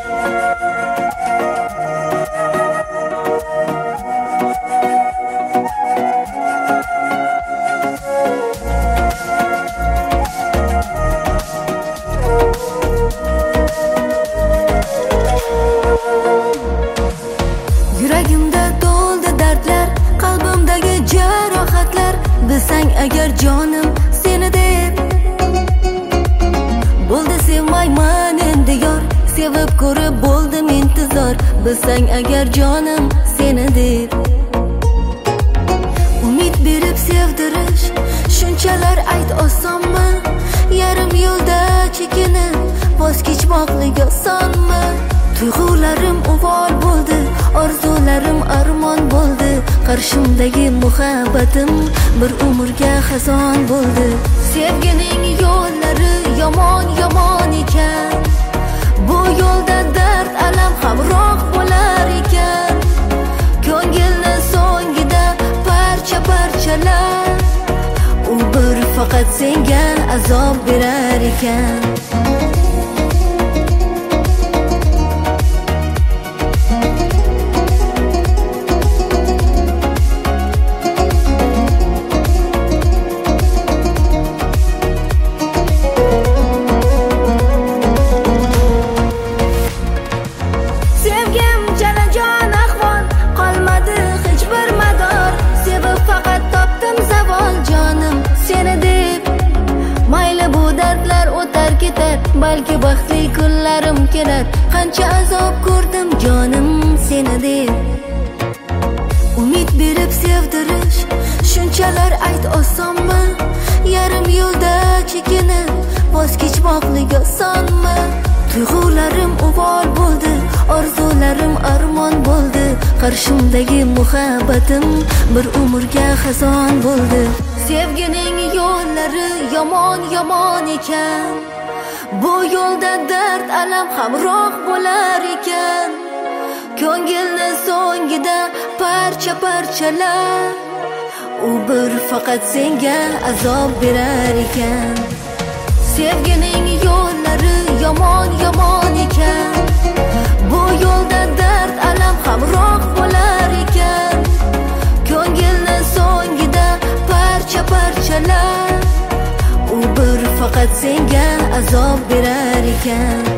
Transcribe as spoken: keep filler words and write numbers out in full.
Yuragimda to'ldi dardlar, qalbimdagi jarohatlar. Bilsang agar jonim seni deb bo'ldi, sevmayman endi yor. Sevib ko'rib bo'ldim intizor. Bilsang agar jonim seni deb umid berib sevdirish shunchalar ayt osonmi? Yarim yo'lda chekinib voz kechmoqlik osonmi? Tuyg'ularim uvol bo'ldi, orzularim armon bo'ldi. Qarshimdagi muhabbatim bir umrga xazon bo'ldi. Sevgining yo'llari yomon yomon ekan, bu yo'lda dard alam hamroh bo'lar ekan. Ko'ngilni so'ngida parcha parchalar, u bir faqat senga azob berar ekan. Balki baxtli kunlarim kelar. Qancha azob ko'rdim jonim seni deb. Umid berib sevdirish shunchalar ayt osonmi? Yarim yo'lda chekinib voz kechmoqlik osonmi? Tuyg'ularim uvol bo'ldi, orzularim armon bo'ldi. Qarshimdagi muhabbatim bir umrga xazon bo'ldi. Sevgining yo'llari yomon yomon ekan, bu yo'lda dard alam hamroh bo'lar ekan. Ko'ngilni so'ngida parcha parchalar, u bir faqat senga azob berar ekan. Sevgining yo'llari yomon yomon ekan, bu yo'lda dard alam hamroh bo'lar ekan. Ko'ngilni so'ngida parcha parchalar, u bir faqat senga azob berar ekan.